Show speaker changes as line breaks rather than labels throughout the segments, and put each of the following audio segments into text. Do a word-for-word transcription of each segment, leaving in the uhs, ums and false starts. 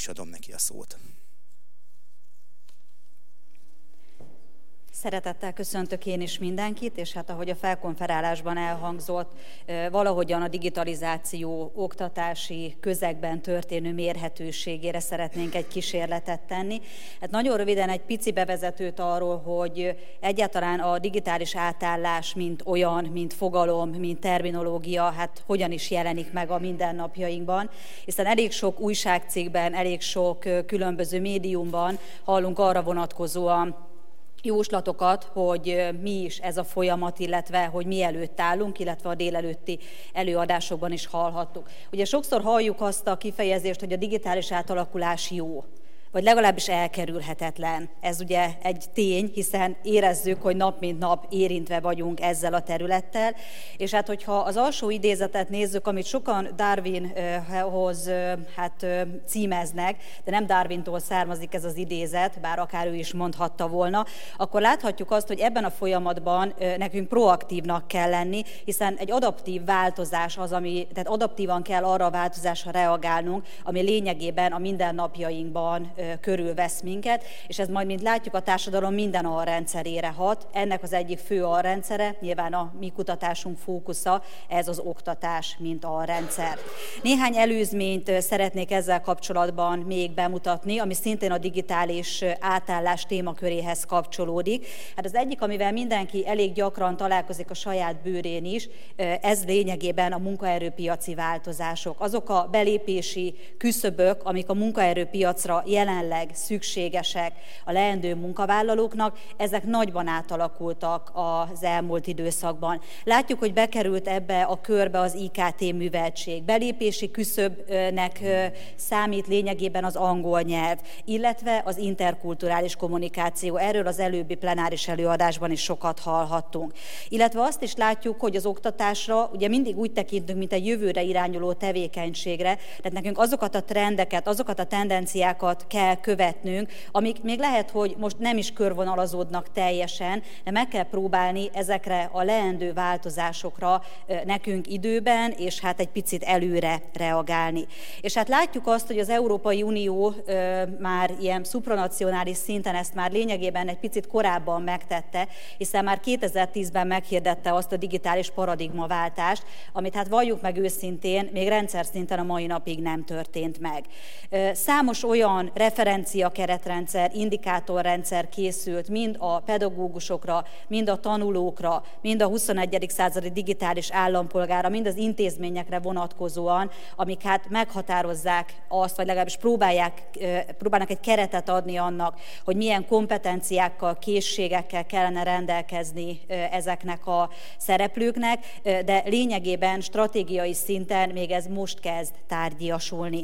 adom neki a szót.
Szeretettel köszöntök én is mindenkit, és hát ahogy a felkonferálásban elhangzott, valahogyan a digitalizáció oktatási közegben történő mérhetőségére szeretnénk egy kísérletet tenni. Hát nagyon röviden egy pici bevezetőt arról, hogy egyáltalán a digitális átállás, mint olyan, mint fogalom, mint terminológia, hát hogyan is jelenik meg a mindennapjainkban, hiszen elég sok újságcikkben, elég sok különböző médiumban hallunk arra vonatkozóan jóslatokat, hogy mi is ez a folyamat, illetve hogy mi előtt állunk, illetve a délelőtti előadásokban is hallhattuk. Ugye sokszor halljuk azt a kifejezést, hogy a digitális átalakulás jó, vagy legalábbis elkerülhetetlen. Ez ugye egy tény, hiszen érezzük, hogy nap mint nap érintve vagyunk ezzel a területtel. És hát, hogyha az alsó idézetet nézzük, amit sokan Darwinhoz hát, címeznek, de nem Darwintól származik ez az idézet, bár akár ő is mondhatta volna, akkor láthatjuk azt, hogy ebben a folyamatban nekünk proaktívnak kell lenni, hiszen egy adaptív változás az, ami, tehát adaptívan kell arra a változásra reagálnunk, ami lényegében a mindennapjainkban körülvesz minket, és ez majd, mint látjuk, a társadalom minden alrendszerére hat. Ennek az egyik fő alrendszere, nyilván a mi kutatásunk fókusza, ez az oktatás, mint alrendszer. Néhány előzményt szeretnék ezzel kapcsolatban még bemutatni, ami szintén a digitális átállás témaköréhez kapcsolódik. Hát az egyik, amivel mindenki elég gyakran találkozik a saját bőrén is, ez lényegében a munkaerőpiaci változások. Azok a belépési küszöbök, amik a munkaerőpiacra jelenleg szükségesek a leendő munkavállalóknak, ezek nagyban átalakultak az elmúlt időszakban. Látjuk, hogy bekerült ebbe a körbe az I K T műveltség. Belépési küszöbnek számít lényegében az angol nyelv, illetve az interkulturális kommunikáció. Erről az előbbi plenáris előadásban is sokat hallhattunk. Illetve azt is látjuk, hogy az oktatásra ugye mindig úgy tekintünk, mint egy jövőre irányuló tevékenységre, tehát nekünk azokat a trendeket, azokat a tendenciákat kell követnünk, amik még lehet, hogy most nem is körvonalazódnak teljesen, de meg kell próbálni ezekre a leendő változásokra nekünk időben, és hát egy picit előre reagálni. És hát látjuk azt, hogy az Európai Unió már ilyen szupranacionális szinten ezt már lényegében egy picit korábban megtette, hiszen már kétezer-tízben meghirdette azt a digitális paradigmaváltást, amit hát valljuk meg őszintén, még rendszer szinten a mai napig nem történt meg. Számos olyan referencia keretrendszer, indikátorrendszer készült mind a pedagógusokra, mind a tanulókra, mind a huszonegyedik századi digitális állampolgára, mind az intézményekre vonatkozóan, amik hát meghatározzák azt, vagy legalábbis próbálják, próbálnak egy keretet adni annak, hogy milyen kompetenciákkal, készségekkel kellene rendelkezni ezeknek a szereplőknek, de lényegében stratégiai szinten még ez most kezd tárgyiasulni.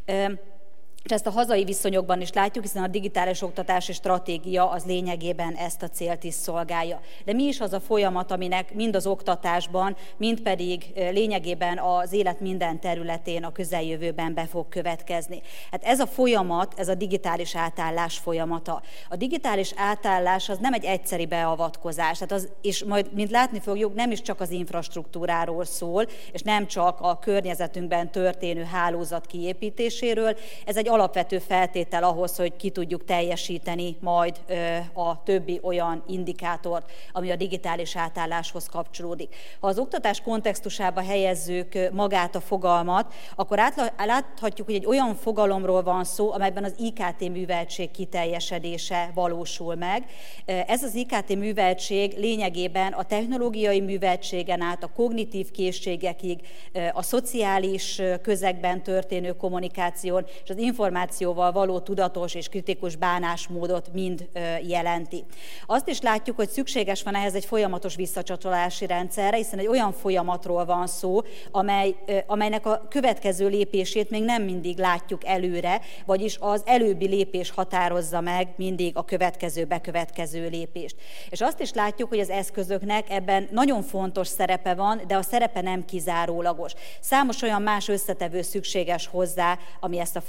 És ezt a hazai viszonyokban is látjuk, hiszen a digitális oktatási stratégia az lényegében ezt a célt is szolgálja. De mi is az a folyamat, aminek mind az oktatásban, mind pedig lényegében az élet minden területén a közeljövőben be fog következni. Hát ez a folyamat, ez a digitális átállás folyamata. A digitális átállás az nem egy egyszeri beavatkozás, hát az, és majd, mint látni fogjuk, nem is csak az infrastruktúráról szól, és nem csak a környezetünkben történő hálózat kiépítéséről, ez egy alapvető feltétel ahhoz, hogy ki tudjuk teljesíteni majd a többi olyan indikátort, ami a digitális átálláshoz kapcsolódik. Ha az oktatás kontextusába helyezzük magát a fogalmat, akkor láthatjuk, hogy egy olyan fogalomról van szó, amelyben az I K T műveltség kiteljesedése valósul meg. Ez az I K T műveltség lényegében a technológiai műveltségen át, a kognitív készségekig, a szociális közegben történő kommunikáción és az információval való tudatos és kritikus bánásmódot mind jelenti. Azt is látjuk, hogy szükséges van ehhez egy folyamatos visszacsatolási rendszerre, hiszen egy olyan folyamatról van szó, amely, amelynek a következő lépését még nem mindig látjuk előre, vagyis az előbbi lépés határozza meg mindig a következő bekövetkező lépést. És azt is látjuk, hogy az eszközöknek ebben nagyon fontos szerepe van, de a szerepe nem kizárólagos. Számos olyan más összetevő szükséges hozzá, ami ezt a folyamatot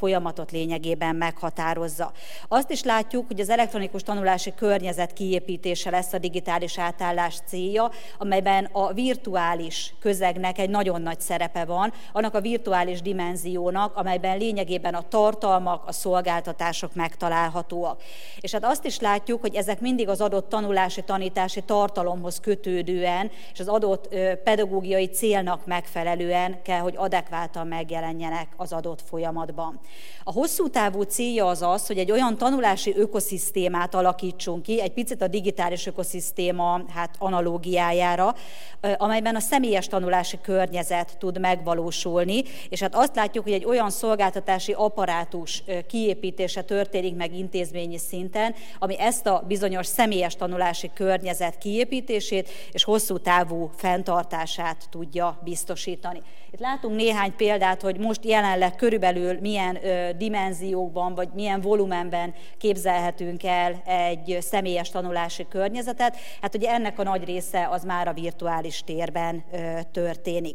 folyamatot lényegében meghatározza. Azt is látjuk, hogy az elektronikus tanulási környezet kiépítése lesz a digitális átállás célja, amelyben a virtuális közegnek egy nagyon nagy szerepe van, annak a virtuális dimenziónak, amelyben lényegében a tartalmak, a szolgáltatások megtalálhatóak. És hát azt is látjuk, hogy ezek mindig az adott tanulási, tanítási tartalomhoz kötődően, és az adott pedagógiai célnak megfelelően kell, hogy adekváltan megjelenjenek az adott folyamatban. A hosszú távú célja az az, hogy egy olyan tanulási ökoszisztémát alakítsunk ki, egy picit a digitális ökoszisztéma hát analógiájára, amelyben a személyes tanulási környezet tud megvalósulni, és hát azt látjuk, hogy egy olyan szolgáltatási apparátus kiépítése történik meg intézményi szinten, ami ezt a bizonyos személyes tanulási környezet kiépítését és hosszú távú fenntartását tudja biztosítani. Itt látunk néhány példát, hogy most jelenleg körülbelül milyen ö, dimenziókban vagy milyen volumenben képzelhetünk el egy személyes tanulási környezetet. Hát ugye ennek a nagy része az már a virtuális térben ö, történik.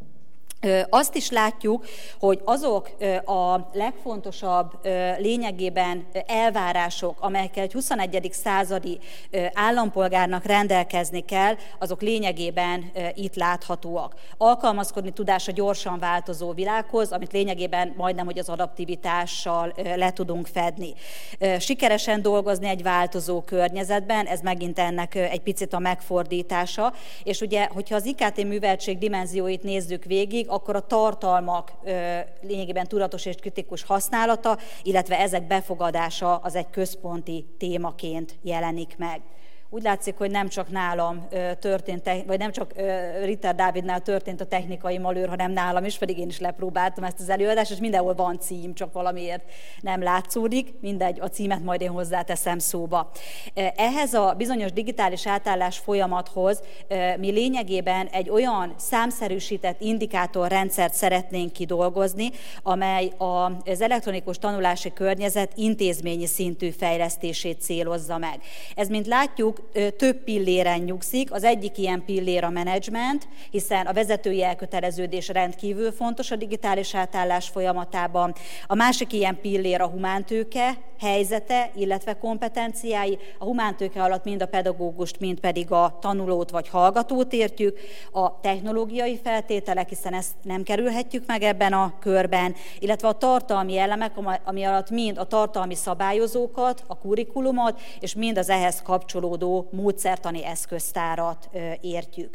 Azt is látjuk, hogy azok a legfontosabb lényegében elvárások, amelyekkel egy huszonegyedik századi állampolgárnak rendelkezni kell, azok lényegében itt láthatóak. Alkalmazkodni tudás a gyorsan változó világhoz, amit lényegében majdnem, hogy az adaptivitással le tudunk fedni. Sikeresen dolgozni egy változó környezetben, ez megint ennek egy picit a megfordítása, és ugye, hogyha az i ká té műveltség dimenzióit nézzük végig, akkor a tartalmak lényegében tudatos és kritikus használata, illetve ezek befogadása az egy központi témaként jelenik meg. Úgy látszik, hogy nem csak nálam történt, vagy nem csak Ritter Dávidnál történt a technikai malőr, hanem nálam is, pedig én is lepróbáltam ezt az előadást, és mindenhol van cím, csak valamiért nem látszódik. Mindegy, a címet majd én hozzáteszem szóba. Ehhez a bizonyos digitális átállás folyamathoz mi lényegében egy olyan számszerűsített indikátorrendszert szeretnénk kidolgozni, amely az elektronikus tanulási környezet intézményi szintű fejlesztését célozza meg. Ez, mint látjuk, több pilléren nyugszik. Az egyik ilyen pillér a menedzsment, hiszen a vezetői elköteleződés rendkívül fontos a digitális átállás folyamatában. A másik ilyen pillér a humántőke helyzete, illetve kompetenciái. A humántőke alatt mind a pedagógust, mind pedig a tanulót vagy hallgatót értjük. A technológiai feltételek, hiszen ezt nem kerülhetjük meg ebben a körben, illetve a tartalmi elemek, ami alatt mind a tartalmi szabályozókat, a kurikulumot, és mind az ehhez kapcsolódó módszertani eszköztárat értjük.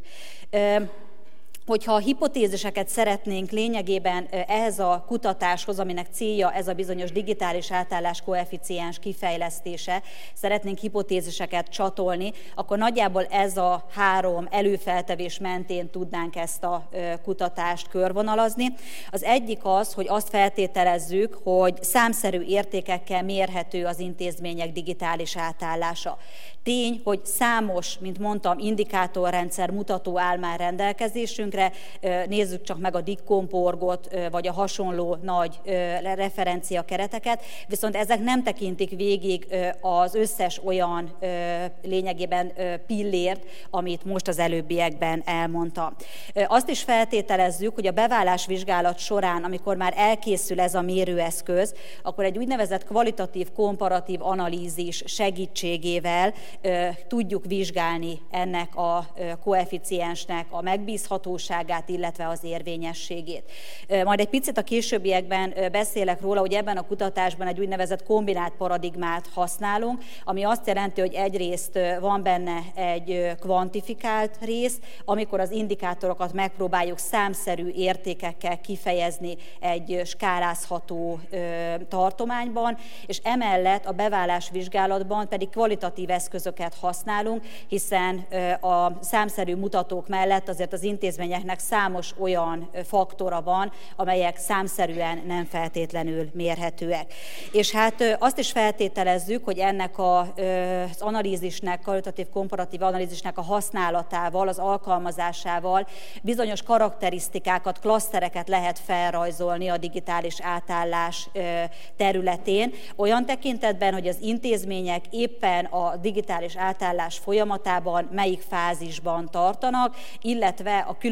Hogyha a hipotéziseket szeretnénk lényegében ehhez a kutatáshoz, aminek célja ez a bizonyos digitális átállás koeficiens kifejlesztése, szeretnénk hipotéziseket csatolni, akkor nagyjából ez a három előfeltevés mentén tudnánk ezt a kutatást körvonalazni. Az egyik az, hogy azt feltételezzük, hogy számszerű értékekkel mérhető az intézmények digitális átállása. Tény, hogy számos, mint mondtam, indikátorrendszer mutató áll már rendelkezésünkre, nézzük csak meg a Dickomporgot, vagy a hasonló nagy referencia kereteket, viszont ezek nem tekintik végig az összes olyan lényegében pillért, amit most az előbbiekben elmondtam. Azt is feltételezzük, hogy a bevállásvizsgálat során, amikor már elkészül ez a mérőeszköz, akkor egy úgynevezett kvalitatív, komparatív analízis segítségével tudjuk vizsgálni ennek a koeficiensnek a megbízhatóságát, illetve az érvényességét. Majd egy picit a későbbiekben beszélek róla, hogy ebben a kutatásban egy úgynevezett kombinált paradigmát használunk, ami azt jelenti, hogy egyrészt van benne egy kvantifikált rész, amikor az indikátorokat megpróbáljuk számszerű értékekkel kifejezni egy skálázható tartományban, és emellett a bevállásvizsgálatban pedig kvalitatív eszközöket használunk, hiszen a számszerű mutatók mellett azért az intézményeknek számos olyan faktora van, amelyek számszerűen nem feltétlenül mérhetőek. És hát azt is feltételezzük, hogy ennek az analízisnek, kvalitatív komparatív analízisnek a használatával, az alkalmazásával bizonyos karakterisztikákat, klasztereket lehet felrajzolni a digitális átállás területén, olyan tekintetben, hogy az intézmények éppen a digitális átállás folyamatában melyik fázisban tartanak, illetve a különböző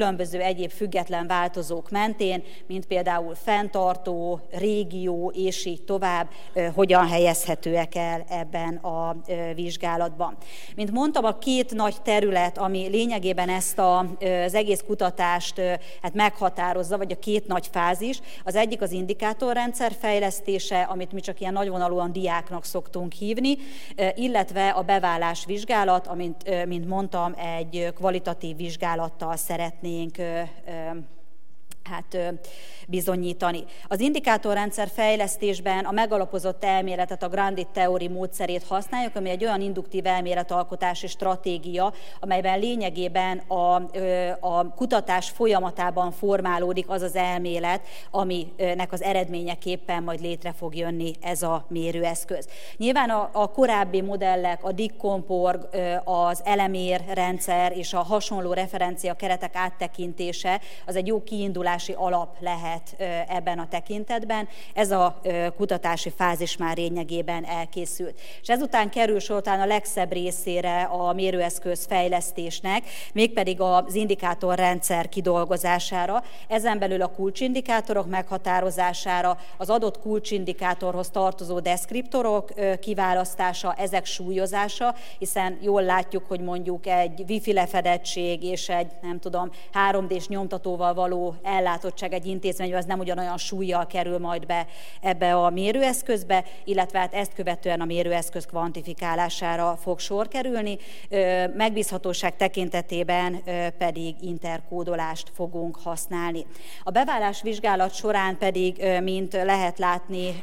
különböző egyéb független változók mentén, mint például fenntartó, régió, és így tovább, hogyan helyezhetőek el ebben a vizsgálatban. Mint mondtam, a két nagy terület, ami lényegében ezt az egész kutatást hát meghatározza, vagy a két nagy fázis, az egyik az indikátorrendszer fejlesztése, amit mi csak ilyen nagyvonalúan diáknak szoktunk hívni, illetve a bevállás vizsgálat, amint, mint mondtam, egy kvalitatív vizsgálattal szeretnénk hát bizonyítani. Az indikátorrendszer fejlesztésben a megalapozott elméletet, a Grandi Theory módszerét használjuk, ami egy olyan induktív elméletalkotási stratégia, amelyben lényegében a, a kutatás folyamatában formálódik az az elmélet, aminek az eredményeképpen majd létre fog jönni ez a mérőeszköz. Nyilván a, a korábbi modellek, a Dick-Comporg, az elemér rendszer és a hasonló referencia keretek áttekintése az egy jó kiindulás alap lehet ebben a tekintetben. Ez a kutatási fázis már lényegében elkészült. És ezután kerül sor talán a legszebb részére a mérőeszköz fejlesztésnek, mégpedig az indikátorrendszer kidolgozására, ezen belül a kulcsindikátorok meghatározására, az adott kulcsindikátorhoz tartozó deszkriptorok kiválasztása, ezek súlyozása, hiszen jól látjuk, hogy mondjuk egy wifi lefedettség és egy, nem tudom, három dés nyomtatóval való ellátottság egy intézményben, az nem ugyanolyan súllyal kerül majd be ebbe a mérőeszközbe, illetve hát ezt követően a mérőeszköz kvantifikálására fog sor kerülni. Megbízhatóság tekintetében pedig interkódolást fogunk használni. A bevállás vizsgálat során pedig, mint lehet látni,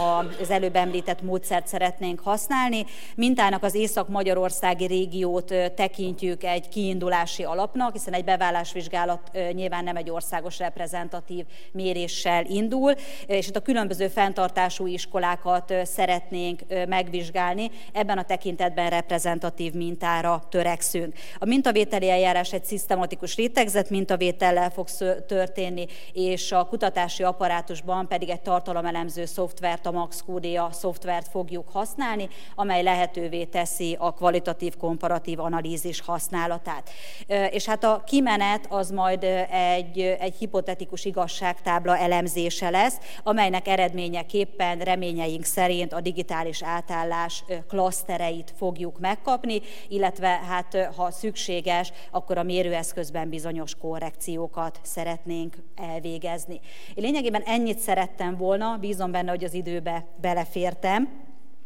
az előbb említett módszert szeretnénk használni. Mintának az észak-magyarországi régiót tekintjük egy kiindulási alapnak, hiszen egy bevállásvizsgálat nyilván nem egy országos reprezentatív méréssel indul, és itt a különböző fenntartású iskolákat szeretnénk megvizsgálni, ebben a tekintetben reprezentatív mintára törekszünk. A mintavételi eljárás egy szisztematikus rétegzett mintavétellel fog történni, és a kutatási apparátusban pedig egy tartalomelemző szoftvert, a MaxQDA szoftvert fogjuk használni, amely lehetővé teszi a kvalitatív komparatív analízis használatát. És hát a kimenet az majd egy, egy hipotetikus igazságtábla elemzése lesz, amelynek eredményeképpen reményeink szerint a digitális átállás klasztereit fogjuk megkapni, illetve hát ha szükséges, akkor a mérőeszközben bizonyos korrekciókat szeretnénk elvégezni. Én lényegében ennyit szerettem volna, bízom benne, hogy az időbe belefértem.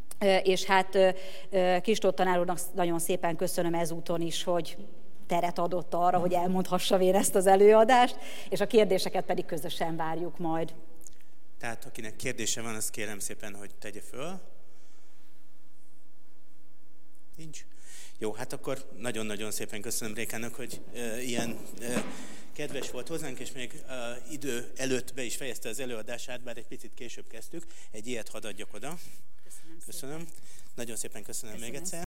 És hát Kistóth tanár úrnak nagyon szépen köszönöm ezúton is, hogy teret adott arra, hogy elmondhassam én ezt az előadást, és a kérdéseket pedig közösen várjuk majd.
Tehát akinek kérdése van, azt kérem szépen, hogy tegye föl. Nincs? Jó, hát akkor nagyon-nagyon szépen köszönöm Rékának, hogy uh, ilyen uh, kedves volt hozzánk, és még uh, idő előtt be is fejezte az előadását, bár egy picit később kezdtük. Egy ilyet hadd adjak oda. Köszönöm. Köszönöm. Nagyon szépen köszönöm, köszönöm még egyszer.